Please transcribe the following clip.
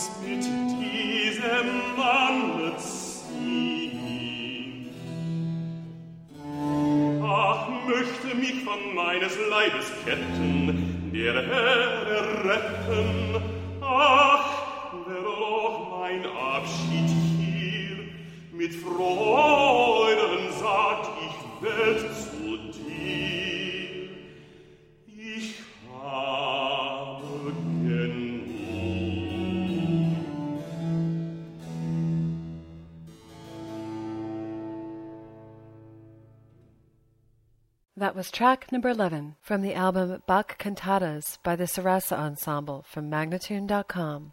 mit diesem Manne ziehen. Ach, möchte mich von meines Leibes Ketten der Herr retten. Ach, wäre doch mein Abschied hier. Mit Freuden sagt ich Welt zu dir. Ich habe genug. That was track number 11 from the album Bach Cantatas by the Sarasa Ensemble from Magnatune.com.